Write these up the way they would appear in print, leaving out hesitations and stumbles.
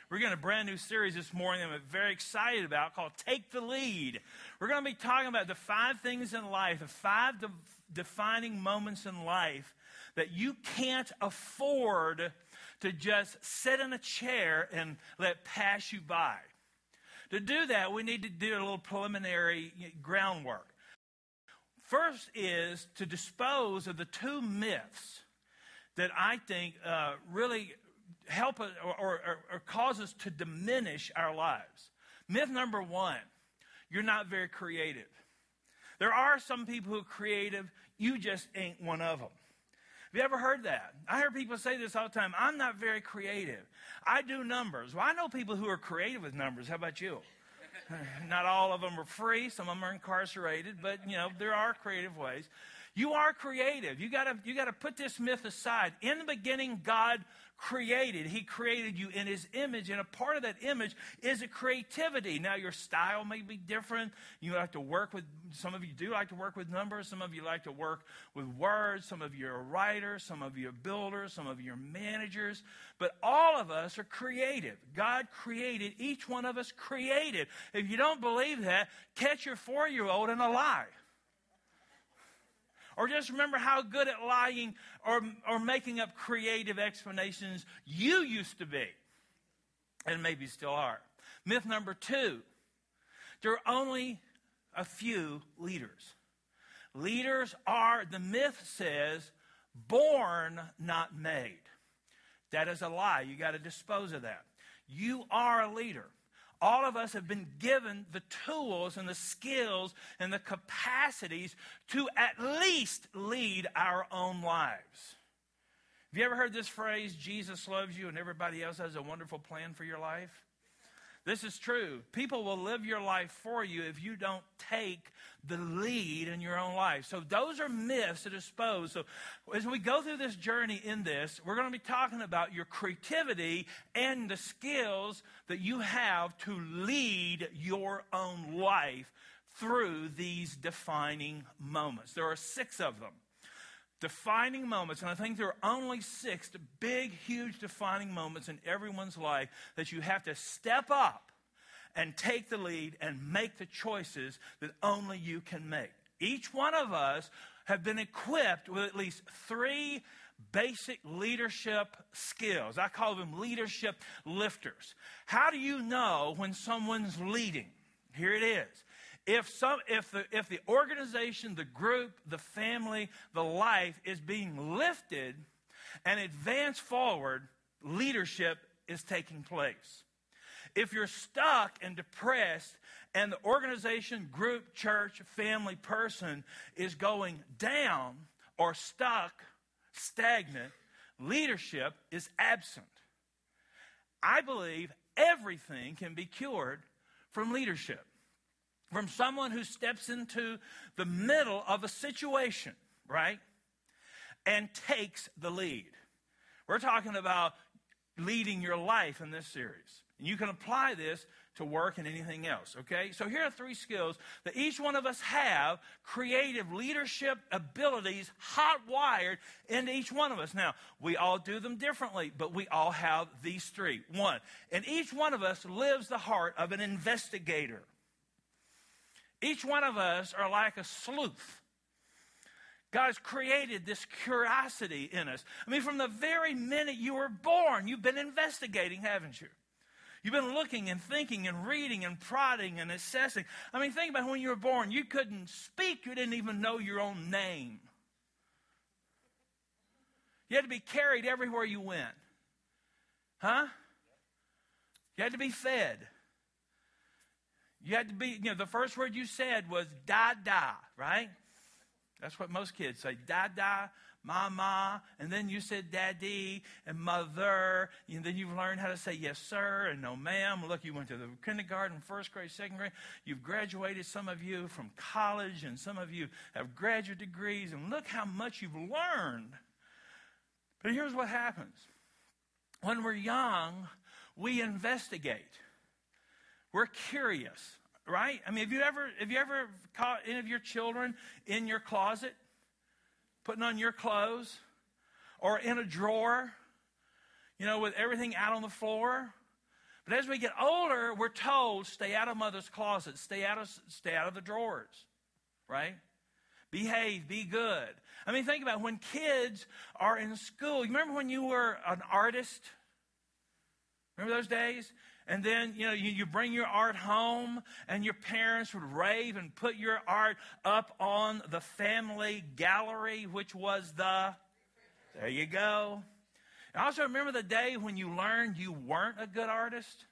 We're getting a brand new series this morning that I'm very excited about called Take the Lead. We're going to be talking about the 5 things in life, the 5 defining moments in life that you can't afford to just sit in a chair and let pass you by. To do that, we need to do a little preliminary groundwork. First is to dispose of the 2 myths that I think really help us or cause us to diminish our lives. Myth number 1, you're not very creative. There are some people who are creative, you just ain't one of them. Have you ever heard that? I hear people say this all the time, I'm not very creative. I do numbers. Well, I know people who are creative with numbers. How about you? Not all of them are free. Some of them are incarcerated, but there are creative ways. You are creative. You gotta put this myth aside. In the beginning, God created. He created you in his image, and a part of that image is a creativity. Now, your style may be different. You like to work with, some of you do like to work with numbers. Some of you like to work with words. Some of you are writers. Some of you are builders. Some of you are managers. But all of us are creative. God created, each one of us creative. If you don't believe that, catch your 4-year-old in a lie. Or just remember how good at lying or making up creative explanations you used to be, and maybe still are. Myth number 2, there are only a few leaders. Leaders are, the myth says, born, not made. That is a lie. You got to dispose of that. You are a leader. All of us have been given the tools and the skills and the capacities to at least lead our own lives. Have you ever heard this phrase, Jesus loves you and everybody else has a wonderful plan for your life? This is true. People will live your life for you if you don't take the lead in your own life. So those are myths to dispose. So as we go through this journey in this, we're going to be talking about your creativity and the skills that you have to lead your own life through these defining moments. There are 6 of them. Defining moments, and I think there are only 6 big, huge defining moments in everyone's life that you have to step up and take the lead and make the choices that only you can make. Each one of us have been equipped with at least 3 basic leadership skills. I call them leadership lifters. How do you know when someone's leading? Here it is. If the organization, the group, the family, the life is being lifted and advanced forward, leadership is taking place. If you're stuck and depressed and the organization, group, church, family, person is going down or stuck, stagnant, leadership is absent. I believe everything can be cured from leadership. From someone who steps into the middle of a situation, right, and takes the lead. We're talking about leading your life in this series. And you can apply this to work and anything else, okay? So here are 3 skills that each one of us have, creative leadership abilities hot-wired into each one of us. Now, we all do them differently, but we all have these 3. 1, and each one of us lives the heart of an investigator. Each one of us are like a sleuth. God's created this curiosity in us. I mean, from the very minute you were born, you've been investigating, haven't you? You've been looking and thinking and reading and prodding and assessing. I mean, think about when you were born. You couldn't speak. You didn't even know your own name. You had to be carried everywhere you went. Huh? You had to be fed. You had to be, the first word you said was da-da, right? That's what most kids say, da-da, mama, and then you said daddy and mother, and then you've learned how to say yes, sir, and no, ma'am. Look, you went to the kindergarten, 1st grade, 2nd grade. You've graduated, some of you, from college, and some of you have graduate degrees, and look how much you've learned. But here's what happens. When we're young, we investigate. We're curious, right? I mean, have you ever caught any of your children in your closet, putting on your clothes, or in a drawer, with everything out on the floor? But as we get older, we're told, stay out of mother's closet, stay out of the drawers, right? Behave, be good. I mean, think about when kids are in school. You remember when you were an artist? Remember those days? And then, you bring your art home, and your parents would rave and put your art up on the family gallery, which was there you go. I also remember the day when you learned you weren't a good artist.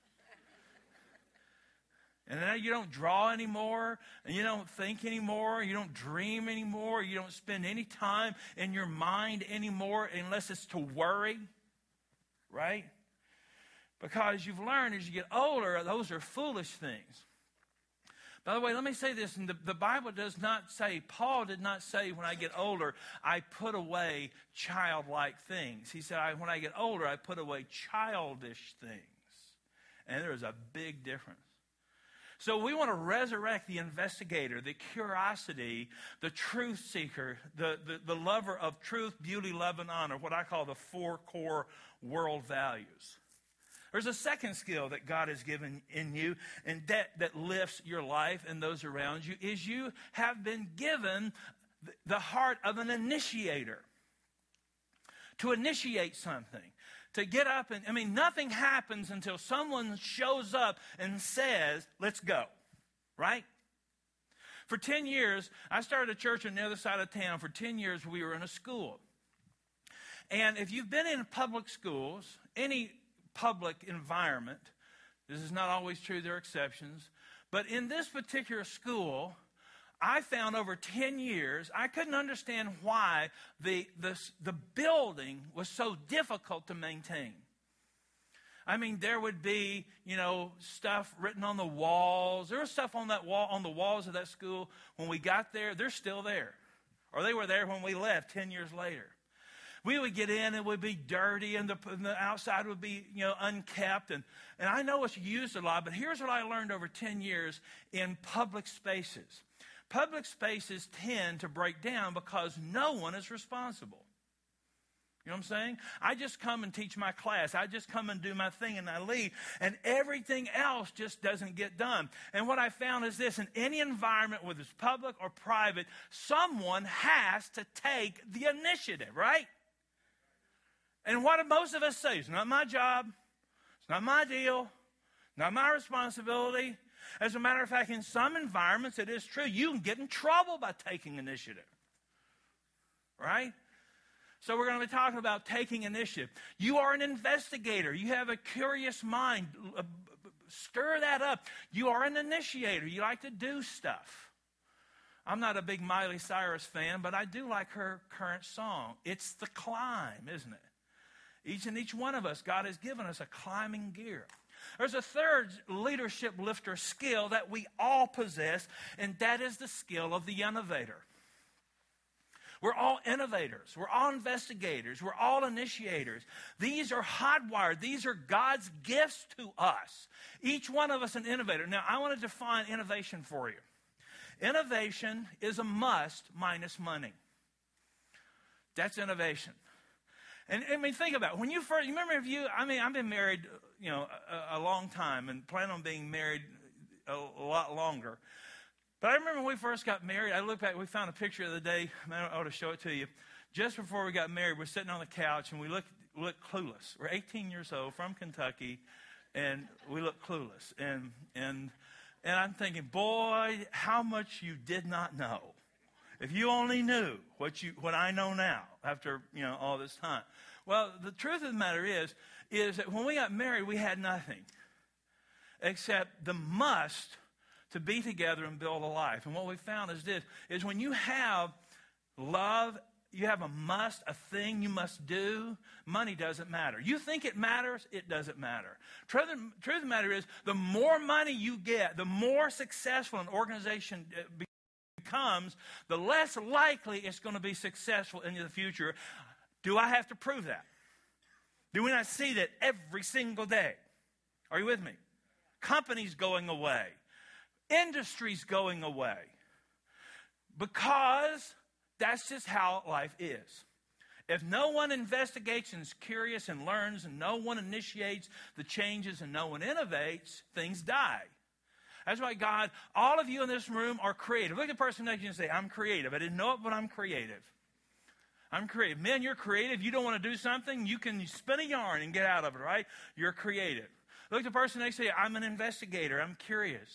And now you don't draw anymore, and you don't think anymore, you don't dream anymore, you don't spend any time in your mind anymore unless it's to worry, right? Because you've learned as you get older, those are foolish things. By the way, let me say this, and the Bible does not say, Paul did not say, when I get older, I put away childlike things. He said, when I get older, I put away childish things. And there is a big difference. So we want to resurrect the investigator, the curiosity, the truth seeker, the lover of truth, beauty, love, and honor, what I call the 4 core world values. There's a second skill that God has given in you, and that lifts your life and those around you, is you have been given the heart of an initiator. To initiate something. To get up and, nothing happens until someone shows up and says, let's go. Right? For 10 years, I started a church on the other side of town. For 10 years, we were in a school. And if you've been in public schools, any public environment, this is not always true, there are exceptions, but in this particular school, I found over 10 years, I couldn't understand why the building was so difficult to maintain. I mean, there would be, stuff written on the walls. There was stuff on the walls of that school. When we got there, they're still there. Or they were there when we left 10 years later. We would get in, and it would be dirty, and the outside would be, unkept. And I know it's used a lot, but here's what I learned over 10 years in public spaces. Public spaces tend to break down because no one is responsible. You know what I'm saying? I just come and teach my class. I just come and do my thing, and I leave. And everything else just doesn't get done. And what I found is this. In any environment, whether it's public or private, someone has to take the initiative, right? And what do most of us say? It's not my job. It's not my deal. Not my responsibility. As a matter of fact, in some environments, it is true. You can get in trouble by taking initiative. Right? So we're going to be talking about taking initiative. You are an investigator. You have a curious mind. Stir that up. You are an initiator. You like to do stuff. I'm not a big Miley Cyrus fan, but I do like her current song. It's The Climb, isn't it? Each and each one of us, God has given us a climbing gear. There's a third leadership lifter skill that we all possess, and that is the skill of the innovator. We're all innovators. We're all investigators. We're all initiators. These are hardwired. These are God's gifts to us. Each one of us an innovator. Now, I want to define innovation for you. Innovation is a must minus money. That's innovation. And think about it. When you remember I've been married, a long time and plan on being married a lot longer. But I remember when we first got married, I looked back, we found a picture the other day, I ought to show it to you. Just before we got married, we're sitting on the couch and we look clueless. We're 18 years old from Kentucky and we look clueless. And I'm thinking, boy, how much you did not know. If you only knew what I know now after, all this time. Well, the truth of the matter is that when we got married, we had nothing except the must to be together and build a life. And what we found is when you have love, you have a must, a thing you must do, money doesn't matter. You think it matters, it doesn't matter. Truth of the matter is, the more money you get, the more successful an organization becomes, the less likely it's going to be successful in the future. Do I have to prove that? Do we not see that every single day? Are you with me? Companies going away. Industries going away. Because that's just how life is. If no one investigates and is curious and learns, and no one initiates the changes and no one innovates, things die. That's why God, all of you in this room are creative. Look at the person next to you and say, I'm creative. I didn't know it, but I'm creative. I'm creative. Men, you're creative. You don't want to do something, you can spin a yarn and get out of it, right? You're creative. Look at the person next to you. I'm an investigator. I'm curious.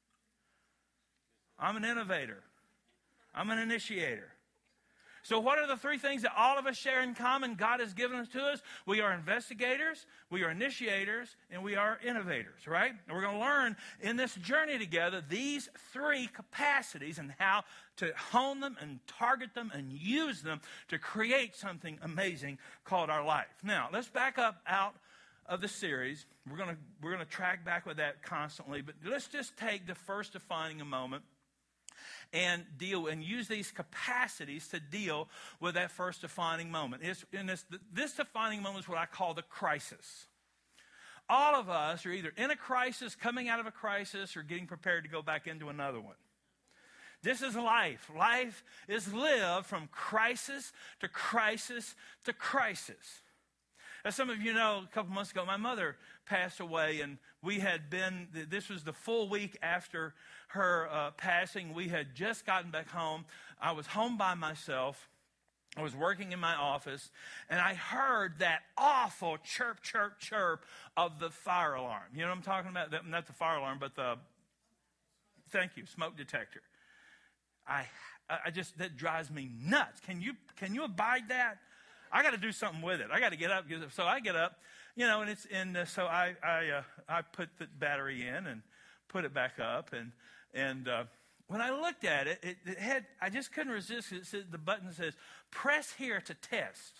I'm an innovator. I'm an initiator. So what are the three things that all of us share in common? God has given us to us. We are investigators, we are initiators, and we are innovators, right? And we're going to learn in this journey together these three capacities and how to hone them and target them and use them to create something amazing called our life. Now, let's back up out of the series. We're going to track back with that constantly, but let's just take the first defining a moment and use these capacities to deal with that first defining moment. This defining moment is what I call the crisis. All of us are either in a crisis, coming out of a crisis, or getting prepared to go back into another one. This is life. Life is lived from crisis to crisis to crisis. As some of you know, a couple months ago, my mother passed away, and this was the full week after her passing. We had just gotten back home. I was home by myself. I was working in my office, and I heard that awful chirp, chirp, chirp of the fire alarm. You know what I'm talking about? Not the fire alarm, but thank you, smoke detector. That drives me nuts. Can you abide that? I got to do something with it. I got to get up. So I get up, so I put the battery in and put it back up. And when I looked at it, I just couldn't resist. It said, the button says, press here to test.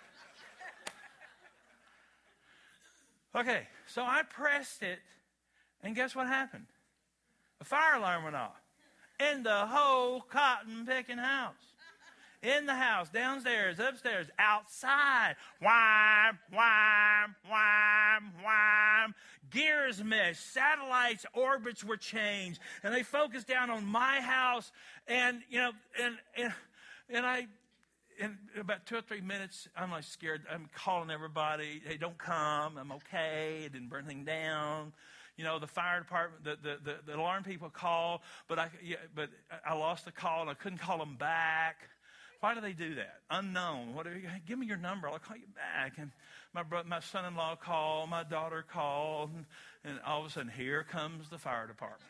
Okay, so I pressed it, and guess what happened? The fire alarm went off in the whole cotton picking house. In the house, downstairs, upstairs, outside. Wham, wham, wham, wham. Gears meshed. Satellites' orbits were changed. And they focused down on my house. And, in about 2 or 3 minutes, I'm like scared. I'm calling everybody. Hey, don't come. I'm okay. It didn't burn anything down. The fire department, the alarm people call. But I lost the call, and I couldn't call them back. Why do they do that? Unknown. Give me your number. I'll call you back. And my son-in-law called. My daughter called. And all of a sudden, here comes the fire department.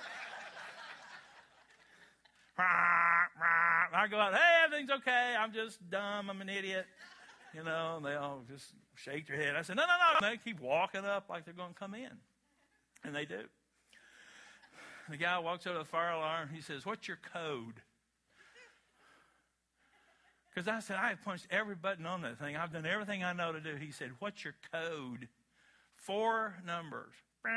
I go out. Hey, everything's okay. I'm just dumb. I'm an idiot. And they all just shake their head. I said, no. And they keep walking up like they're going to come in. And they do. The guy walks over to the fire alarm. He says, what's your code? Because I said, I have punched every button on that thing. I've done everything I know to do. He said, what's your code? 4 numbers.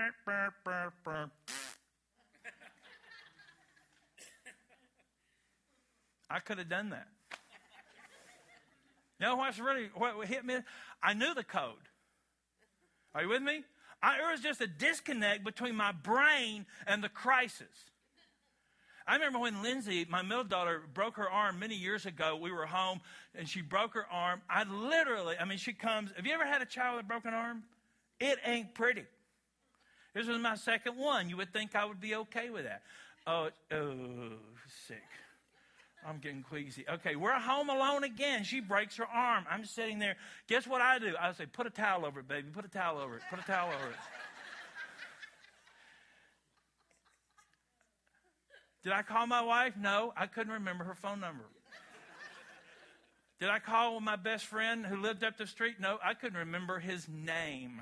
I could have done that. You know what hit me? I knew the code. Are you with me? There was just a disconnect between my brain and the crisis. I remember when Lindsay, my middle daughter, broke her arm many years ago. We were home, and she broke her arm. She comes. Have you ever had a child with a broken arm? It ain't pretty. This was my second one. You would think I would be okay with that. Oh, sick. I'm getting queasy. Okay, we're home alone again. She breaks her arm. I'm sitting there. Guess what I do? I say, put a towel over it, baby. Put a towel over it. Put a towel over it. Did I call my wife? No, I couldn't remember her phone number. Did I call my best friend who lived up the street? No, I couldn't remember his name.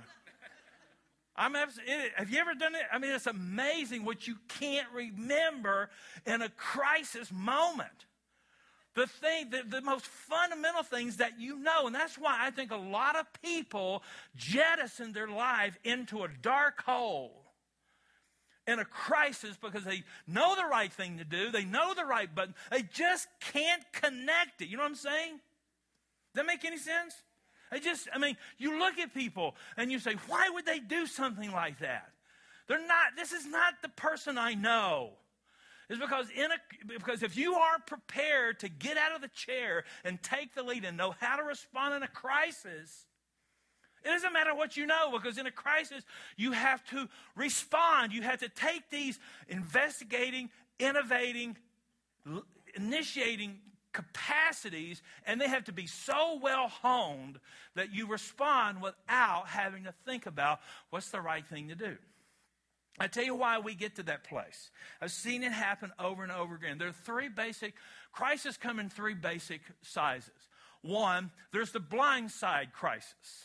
Have you ever done it? It's amazing what you can't remember in a crisis moment. The most fundamental things that you know. And that's why I think a lot of people jettison their life into a dark hole in a crisis because they know the right thing to do. They know the right button. They just can't connect it. You know what I'm saying? Does that make any sense? You look at people and you say, why would they do something like that? This is not the person I know. is because if you are prepared to get out of the chair and take the lead and know how to respond in a crisis, it doesn't matter what you know, because in a crisis, you have to respond. You have to take these investigating, innovating, initiating capacities, and they have to be so well honed that you respond without having to think about what's the right thing to do. I tell you why we get to that place. I've seen it happen over and over again. There are crises come in three basic sizes. One, there's the blind side crisis.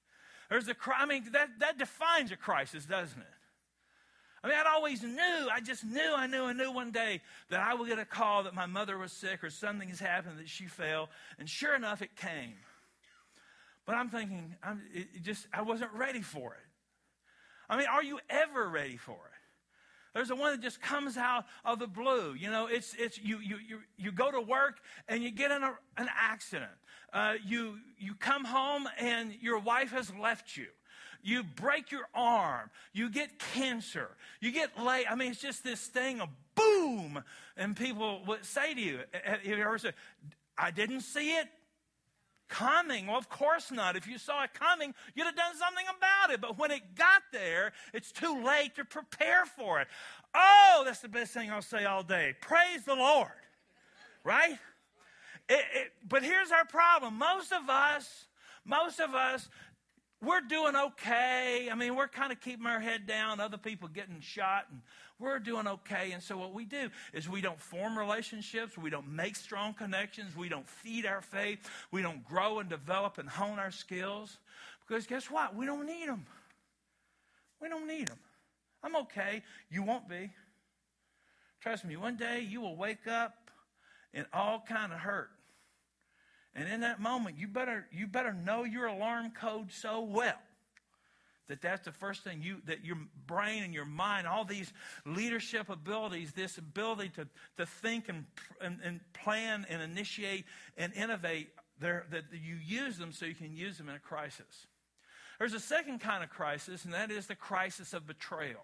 That defines a crisis, doesn't it? I mean, I knew one day that I would get a call that my mother was sick or something has happened, that she fell, and sure enough, it came. But I'm thinking, I wasn't ready for it. I mean, are you ever ready for it? There's the one that just comes out of the blue. You know, you go to work and you get in an accident. You come home and your wife has left you. You break your arm. You get cancer. You get late. I mean, it's just this thing of boom. And people would say to you, have you ever said, I didn't see it coming? Well, of course not. If you saw it coming, you'd have done something about it. But when it got there, it's too late to prepare for it. Oh, that's the best thing I'll say all day. Praise the Lord. Right? But here's our problem. Most of us, we're doing okay. I mean, we're kind of keeping our head down. Other people getting shot, and we're doing okay. And so what we do is we don't form relationships. We don't make strong connections. We don't feed our faith. We don't grow and develop and hone our skills. Because guess what? We don't need them. We don't need them. I'm okay. You won't be. Trust me, one day you will wake up in all kind of hurt. And in that moment, you better know your alarm code so well that that's the first thing that your brain and your mind, all these leadership abilities, this ability to think and plan and initiate and innovate, that you use them so you can use them in a crisis. There's a second kind of crisis, and that is the crisis of betrayal.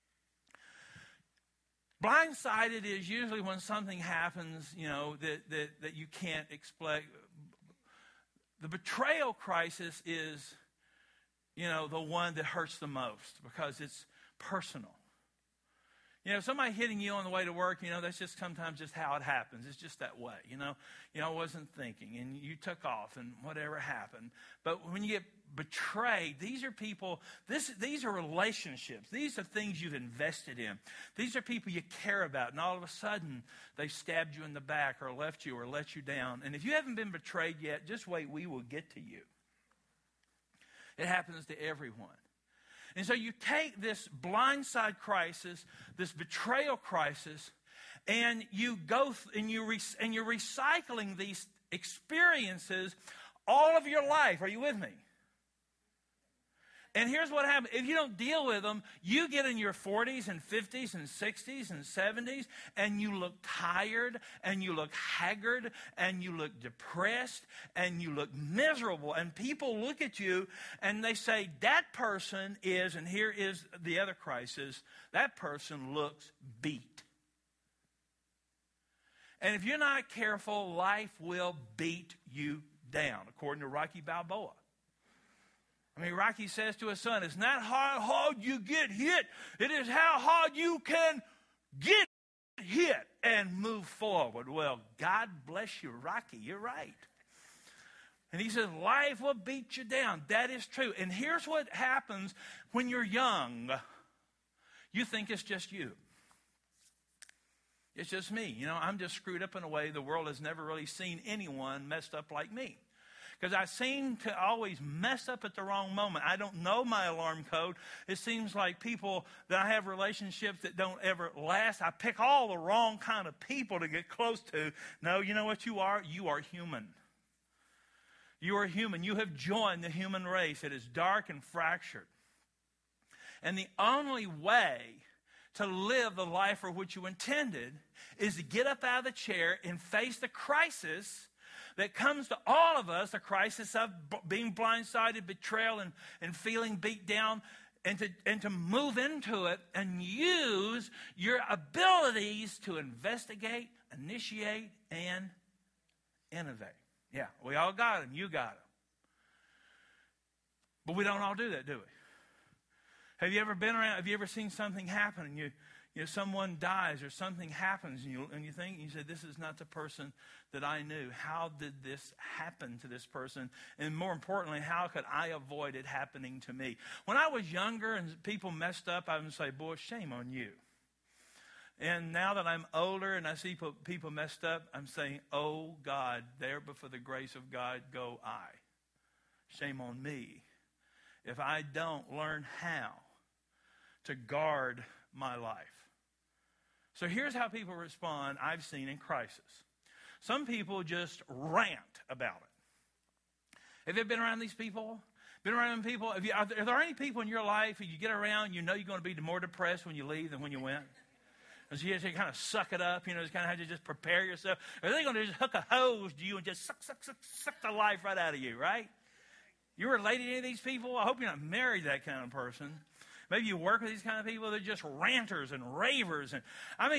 Blindsided is usually when something happens, that you can't explain. The betrayal crisis is, the one that hurts the most because it's personal. Somebody hitting you on the way to work, that's just sometimes just how it happens. It's just that way, I wasn't thinking, and you took off, and whatever happened. But when you get betrayed, these are people, these are relationships. These are things you've invested in. These are people you care about, and all of a sudden, they stabbed you in the back or left you or let you down. And if you haven't been betrayed yet, just wait, we will get to you. It happens to everyone. And so you take this blindside crisis, this betrayal crisis, and you go and you're recycling these experiences all of your life. Are you with me? And here's what happens. If you don't deal with them, you get in your 40s and 50s and 60s and 70s, and you look tired, and you look haggard, and you look depressed, and you look miserable. And people look at you, and they say, that person is, and here is the other crisis, that person looks beat. And if you're not careful, life will beat you down, according to Rocky Balboa. I mean, Rocky says to his son, it's not how hard you get hit. It is how hard you can get hit and move forward. Well, God bless you, Rocky. You're right. And he says, life will beat you down. That is true. And here's what happens when you're young. You think it's just you. It's just me. I'm just screwed up in a way the world has never really seen anyone messed up like me. Because I seem to always mess up at the wrong moment. I don't know my alarm code. It seems like people that I have relationships that don't ever last. I pick all the wrong kind of people to get close to. No, you know what you are? You are human. You are human. You have joined the human race. It is dark and fractured. And the only way to live the life for which you intended is to get up out of the chair and face the crisis that comes to all of us, the crisis of being blindsided, betrayal, and feeling beat down. and to move into it and use your abilities to investigate, initiate, and innovate. Yeah, we all got them. You got them. But we don't all do that, do we? Have you ever been around? Have you ever seen something happen and you know, someone dies or something happens and you think, you say, this is not the person that I knew. How did this happen to this person? And more importantly, how could I avoid it happening to me? When I was younger and people messed up, I would say, boy, shame on you. And now that I'm older and I see people messed up, I'm saying, oh God, there but for the grace of God go I. Shame on me if I don't learn how to guard my life. So here's how people respond, I've seen in crisis. Some people just rant about it. Have you been around these people? Been around people? Are there any people in your life who you get around, you know you're going to be more depressed when you leave than when you went? And so you have to kind of suck it up, you know, just kind of have to just prepare yourself. Or are they going to just hook a hose to you and just suck the life right out of you, right? You related to any of these people? I hope you're not married to that kind of person. Maybe you work with these kind of people. They're just ranters and ravers. And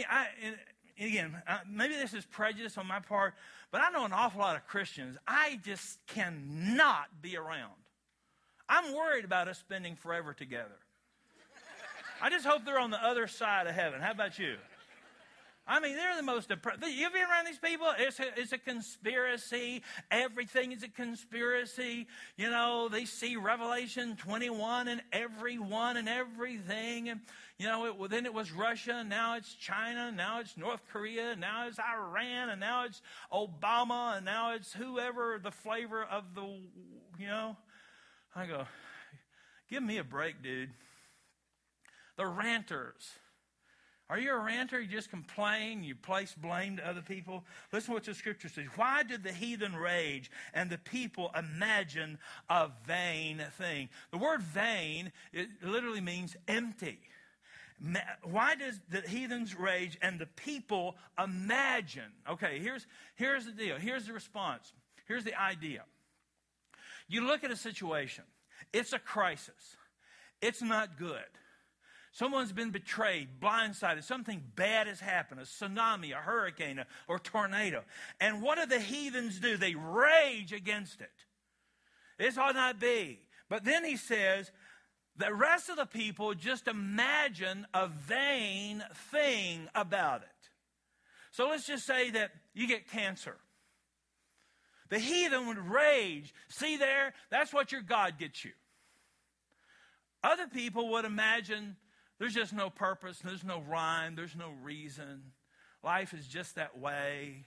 maybe this is prejudice on my part, but I know an awful lot of Christians I just cannot be around. I'm worried about us spending forever together. I just hope they're on the other side of heaven. How about you? I mean, they're the most depressed. You've been around these people? It's a conspiracy. Everything is a conspiracy. You know, they see Revelation 21 and everyone and everything. And, you know, then it was Russia. Now it's China. Now it's North Korea. Now it's Iran. And now it's Obama. And now it's whoever the flavor of the, you know. I go, give me a break, dude. The ranters. Are you a ranter? You just complain? You place blame to other people? Listen to what the scripture says. Why did the heathen rage and the people imagine a vain thing? The word vain, it literally means empty. Why does the heathens rage and the people imagine? Okay, here's the deal. Here's the response. Here's the idea. You look at a situation. It's a crisis. It's not good. Someone's been betrayed, blindsided. Something bad has happened, a tsunami, a hurricane, or tornado. And what do the heathens do? They rage against it. This ought not be. But then he says, the rest of the people just imagine a vain thing about it. So let's just say that you get cancer. The heathen would rage. See there? That's what your God gets you. Other people would imagine there's just no purpose, there's no rhyme, there's no reason. Life is just that way.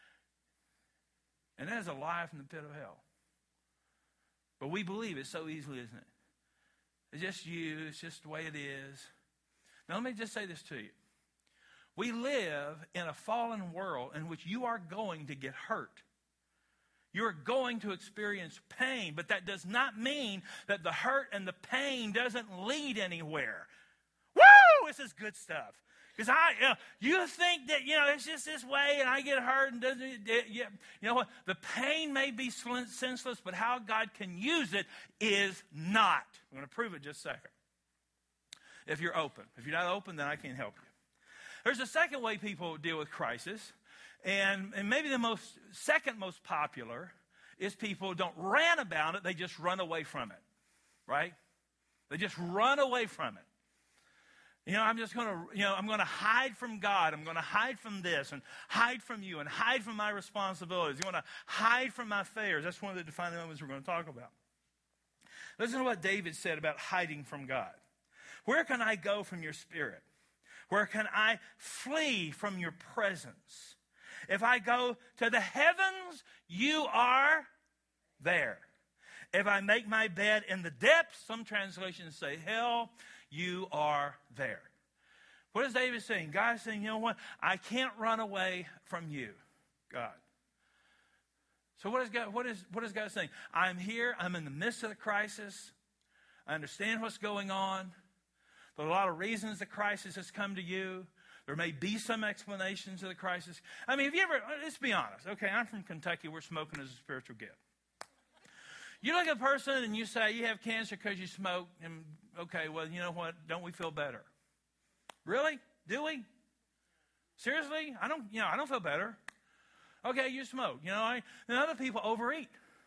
And that is a lie from the pit of hell. But we believe it so easily, isn't it? It's just you, it's just the way it is. Now let me just say this to you. We live in a fallen world in which you are going to get hurt. You're going to experience pain, but that does not mean that the hurt and the pain doesn't lead anywhere. Woo! This is good stuff. Because you think that, it's just this way and I get hurt and doesn't, you know what? The pain may be senseless, but how God can use it is not. I'm going to prove it in just a second. If you're open. If you're not open, then I can't help you. There's a second way people deal with crisis. And maybe the second most popular is people don't rant about it, they just run away from it. Right? They just run away from it. I'm going to hide from God. I'm going to hide from this and hide from you and hide from my responsibilities. I'm going to hide from my failures. That's one of the defining moments we're going to talk about. Listen to what David said about hiding from God. Where can I go from your spirit? Where can I flee from your presence? If I go to the heavens, you are there. If I make my bed in the depths, some translations say hell, you are there. What is David saying? God's saying, you know what? I can't run away from you, God. So what is God saying? I'm here. I'm in the midst of the crisis. I understand what's going on. There are a lot of reasons the crisis has come to you. There may be some explanations of the crisis. I mean, let's be honest. Okay, I'm from Kentucky. We're smoking as a spiritual gift. You look at a person and you say you have cancer because you smoke, and okay, well, you know what? Don't we feel better? Really? Do we? Seriously? I don't feel better. Okay, you smoke. And other people overeat.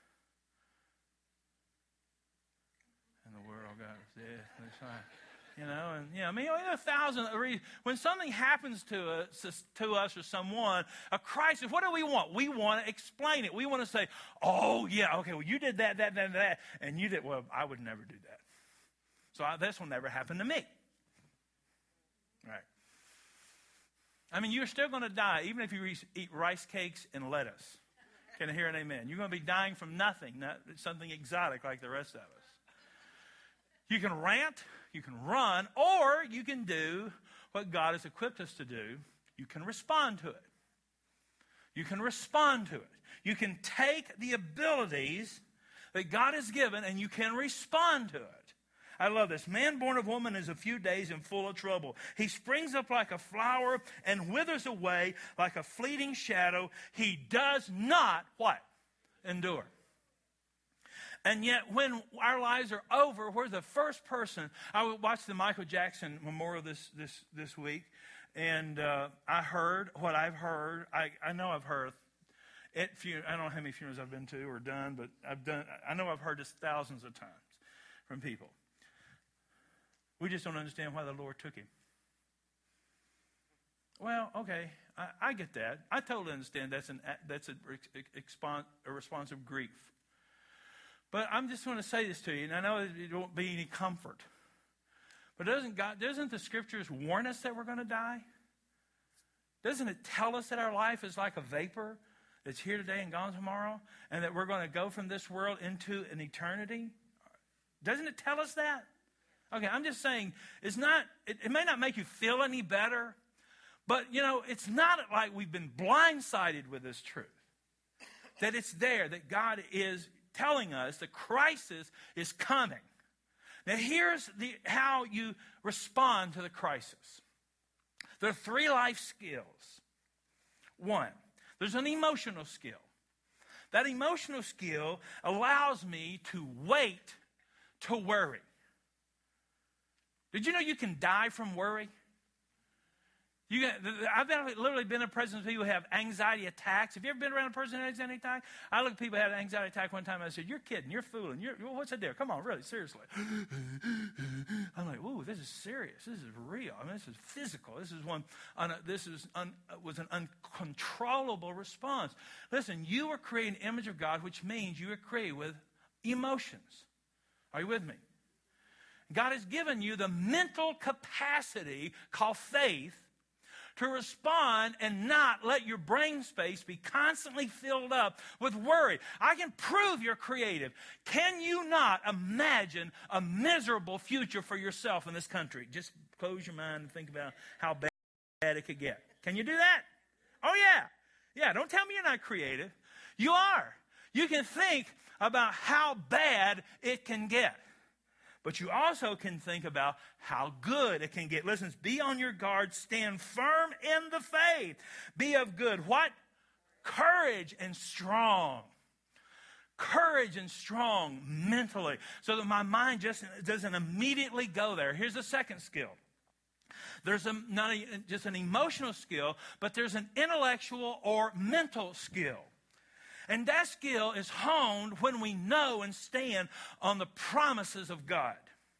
And the world goes, yeah, that's right. There are thousands of reasons. When something happens to us or someone, a crisis, what do we want? We want to explain it. We want to say, oh, yeah, okay, well, you did that, and you did, well, I would never do that. So this will never happen to me. Right. You're still going to die, even if you eat rice cakes and lettuce. Can I hear an amen? You're going to be dying from nothing, not something exotic like the rest of us. You can rant, you can run, or you can do what God has equipped us to do. You can respond to it. You can respond to it. You can take the abilities that God has given and you can respond to it. I love this. Man born of woman is a few days and full of trouble. He springs up like a flower and withers away like a fleeting shadow. He does not, what? Endure. And yet, when our lives are over, we're the first person. I watched the Michael Jackson memorial this week, and I heard what I've heard. I know I've heard at I don't know how many funerals I've been to or done, but I know I've heard this thousands of times from people. We just don't understand why the Lord took him. Well, okay, I get that. I totally understand that's a response of grief. But I'm just going to say this to you, and I know it won't be any comfort. But doesn't the Scriptures warn us that we're going to die? Doesn't it tell us that our life is like a vapor that's here today and gone tomorrow, and that we're going to go from this world into an eternity? Doesn't it tell us that? Okay, I'm just saying, it may not make you feel any better, but, it's not like we've been blindsided with this truth. That it's there, that God is telling us the crisis is coming. Now, here's how you respond to the crisis. There are 3 life skills. 1, there's an emotional skill. That emotional skill allows me to wait to worry. Did you know you can die from worry? I've literally been in presence of people who have anxiety attacks. Have you ever been around a person who has an anxiety attack? I looked at people who had an anxiety attack one time and I said, you're kidding, you're fooling. What's that there? Come on, really, seriously. I'm like, ooh, this is serious. This is real. This is physical. This was an uncontrollable response. Listen, you were created in the image of God, which means you were created with emotions. Are you with me? God has given you the mental capacity called faith to respond and not let your brain space be constantly filled up with worry. I can prove you're creative. Can you not imagine a miserable future for yourself in this country? Just close your mind and think about how bad it could get. Can you do that? Oh, yeah. Yeah, don't tell me you're not creative. You are. You can think about how bad it can get. But you also can think about how good it can get. Listen, be on your guard. Stand firm in the faith. Be of good. What? Courage and strong. Courage and strong mentally. So that my mind just doesn't immediately go there. Here's the second skill. There's not just an emotional skill, but there's an intellectual or mental skill. And that skill is honed when we know and stand on the promises of God.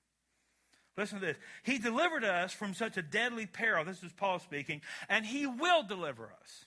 Listen to this. He delivered us from such a deadly peril. This is Paul speaking. And he will deliver us.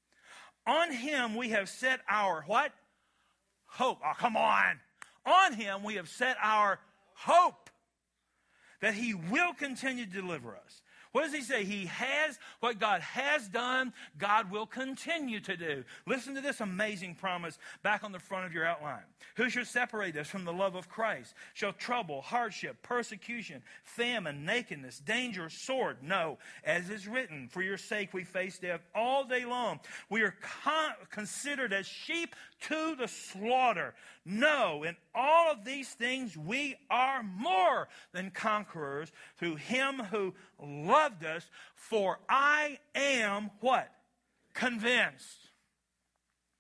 On him we have set our what? Hope. Oh, come on. On him we have set our hope that he will continue to deliver us. What does he say? He has what God has done, God will continue to do. Listen to this amazing promise back on the front of your outline. Who shall separate us from the love of Christ? Shall trouble, hardship, persecution, famine, nakedness, danger, sword? No, as is written, for your sake we face death all day long. We are considered as sheep to the slaughter. No, in all of these things we are more than conquerors through him who loved us. For I am what? Convinced.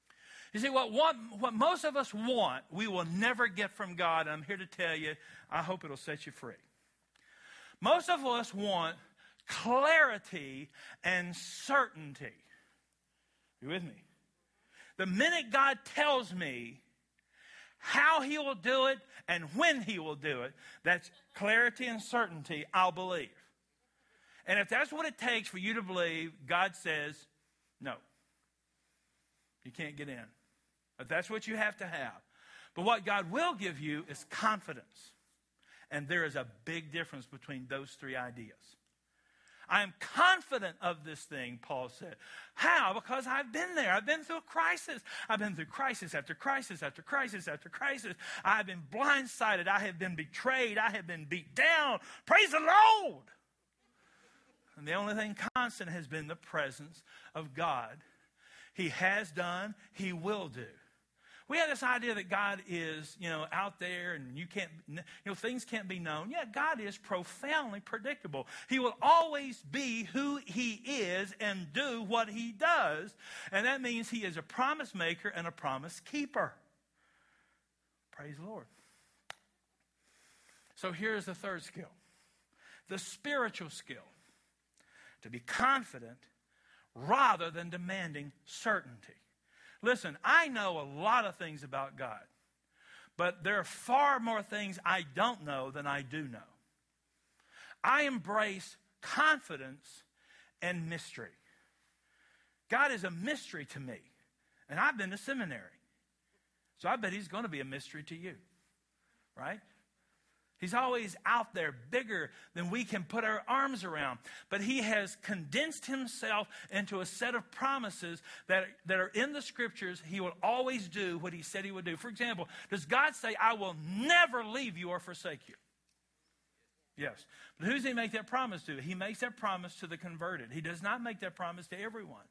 You see, what most of us want, we will never get from God. And I'm here to tell you, I hope it'll set you free. Most of us want clarity and certainty. You with me? The minute God tells me how he will do it and when he will do it, that's clarity and certainty, I'll believe. And if that's what it takes for you to believe, God says, no, you can't get in. If that's what you have to have. But what God will give you is confidence. And there is a big difference between those three ideas. I am confident of this thing, Paul said. How? Because I've been there. I've been through a crisis. I've been through crisis after crisis after crisis after crisis. I've been blindsided. I have been betrayed. I have been beat down. Praise the Lord. And the only thing constant has been the presence of God. He has done. He will do. We have this idea that God is, out there and things can't be known. Yeah, God is profoundly predictable. He will always be who he is and do what he does. And that means he is a promise maker and a promise keeper. Praise the Lord. So here's the third skill. The spiritual skill. To be confident rather than demanding certainty. Listen, I know a lot of things about God, but there are far more things I don't know than I do know. I embrace confidence and mystery. God is a mystery to me, and I've been to seminary, so I bet he's going to be a mystery to you, right? He's always out there, bigger than we can put our arms around. But he has condensed himself into a set of promises that are in the scriptures. He will always do what he said he would do. For example, does God say, I will never leave you or forsake you? Yes. But who does he make that promise to? He makes that promise to the converted. He does not make that promise to everyone.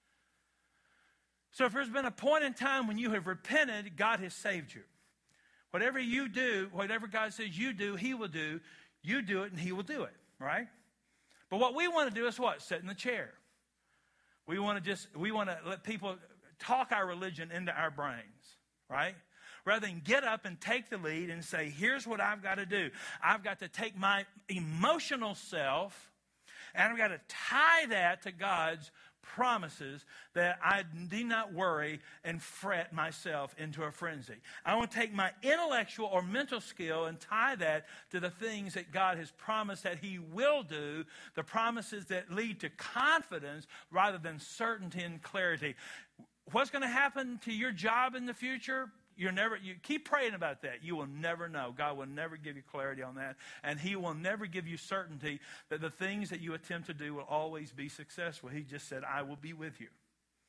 So if there's been a point in time when you have repented, God has saved you. Whatever you do, whatever God says you do, he will do. You do it and he will do it, right? But what we want to do is what? Sit in the chair. We want to let people talk our religion into our brains, right? Rather than get up and take the lead and say, here's what I've got to do. I've got to take my emotional self and I've got to tie that to God's promises that I need not worry and fret myself into a frenzy. I want to take my intellectual or mental skill and tie that to the things that God has promised that he will do, the promises that lead to confidence rather than certainty and clarity. What's going to happen to your job in the future? You keep praying about that. You will never know. God will never give you clarity on that. And he will never give you certainty that the things that you attempt to do will always be successful. He just said, I will be with you.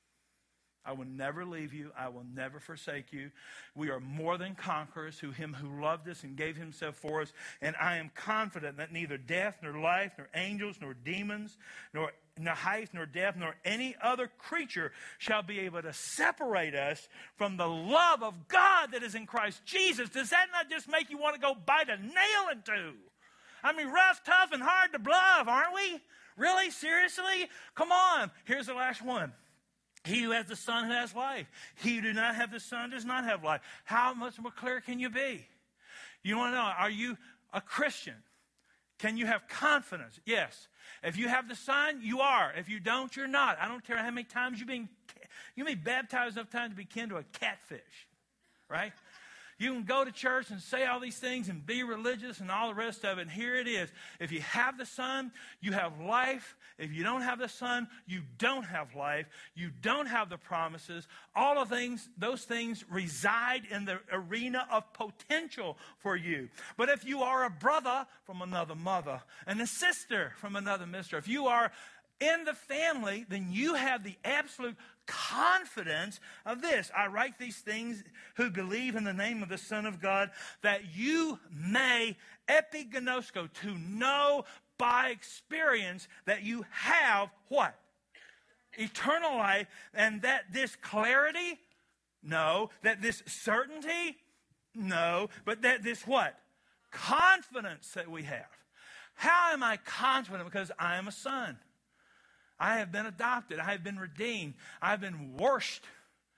I will never leave you. I will never forsake you. We are more than conquerors through him who loved us and gave himself for us. And I am confident that neither death, nor life, nor angels, nor demons, nor height, nor depth, nor any other creature shall be able to separate us from the love of God that is in Christ Jesus. Does that not just make you want to go bite a nail in two? I mean, rough, tough, and hard to bluff, aren't we? Really? Seriously? Come on. Here's the last one. He who has the Son who has life. He who does not have the Son does not have life. How much more clear can you be? You want to know, are you a Christian? Can you have confidence? Yes. If you have the Son, you are. If you don't, you're not. I don't care how many times you may be baptized enough times to be kin to a catfish, right? You can go to church and say all these things and be religious and all the rest of it. And here it is. If you have the Son, you have life. If you don't have the Son, you don't have life. You don't have the promises. All of those things reside in the arena of potential for you. But if you are a brother from another mother and a sister from another mister, if you are in the family, then you have the absolute confidence of this. I write these things who believe in the name of the Son of God, that you may epigenosko, to know by experience that you have what? Eternal life, and that this clarity? No. That this certainty? No. But that this what? Confidence that we have. How am I confident? Because I am a son. I have been adopted. I have been redeemed. I have been washed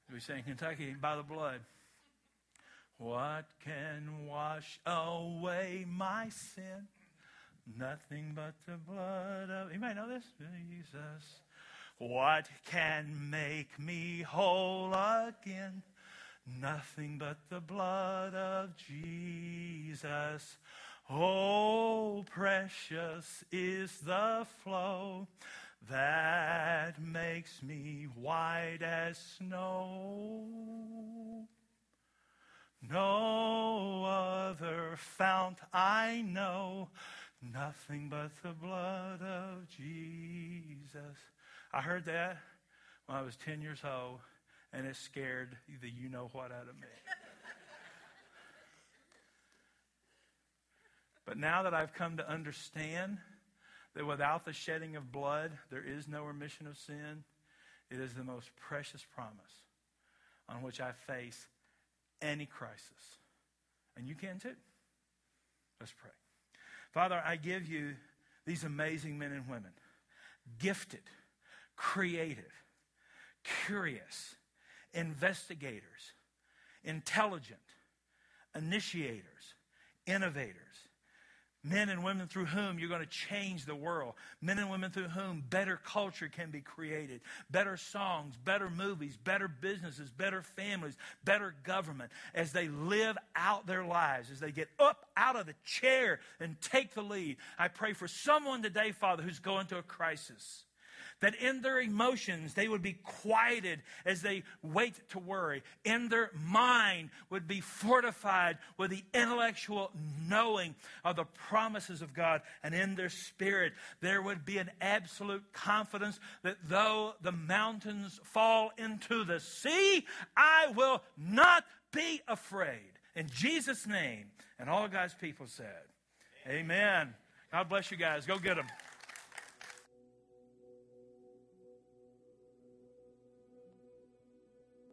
We sing Kentucky by the blood. What can wash away my sin? Nothing but the blood of... You might know this. Jesus. What can make me whole again? Nothing but the blood of Jesus. Oh, precious is the flow that makes me white as snow. No other fount I know, nothing but the blood of Jesus. I heard that when I was 10 years old, and it scared the you-know-what out of me. But now that I've come to understand that without the shedding of blood, there is no remission of sin, it is the most precious promise on which I face any crisis. And you can too. Let's pray. Father, I give you these amazing men and women, gifted, creative, curious, investigators, intelligent, initiators, innovators, men and women through whom you're going to change the world. Men and women through whom better culture can be created. Better songs, better movies, better businesses, better families, better government. As they live out their lives, as they get up out of the chair and take the lead. I pray for someone today, Father, who's going through a crisis. That in their emotions, they would be quieted as they wait to worry. In their mind would be fortified with the intellectual knowing of the promises of God. And in their spirit, there would be an absolute confidence that though the mountains fall into the sea, I will not be afraid. In Jesus' name. And all God's people said, Amen. God bless you guys. Go get them.